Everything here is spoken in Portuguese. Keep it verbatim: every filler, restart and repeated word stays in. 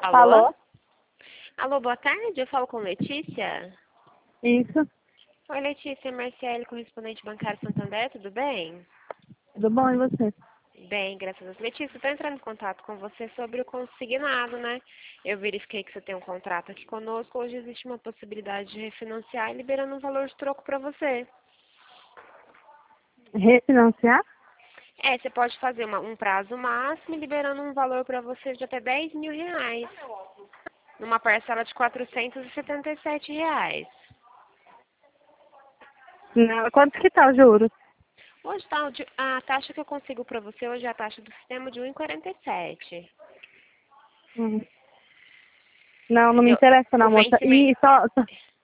Alô? Alô? Alô, boa tarde. Eu falo com Letícia. Isso. Oi, Letícia. Marciele, correspondente bancário Santander. Tudo bem? Tudo bom, e você? Bem, graças a Deus. Letícia, estou entrando em contato com você sobre o consignado, né? Eu verifiquei que você tem um contrato aqui conosco. Hoje existe uma possibilidade de refinanciar e liberando um valor de troco para você. Refinanciar? É, você pode fazer uma- um prazo máximo e liberando um valor para você de até dez mil reais. Numa parcela de quatrocentos e setenta e sete reais. Não. Quanto que tá o juro? Hoje tá, o de- a taxa que eu consigo para você hoje é a taxa do sistema de um vírgula quarenta e sete. Hum. Não, não me Entendeu? interessa O não, moça. vencimento. E só, só,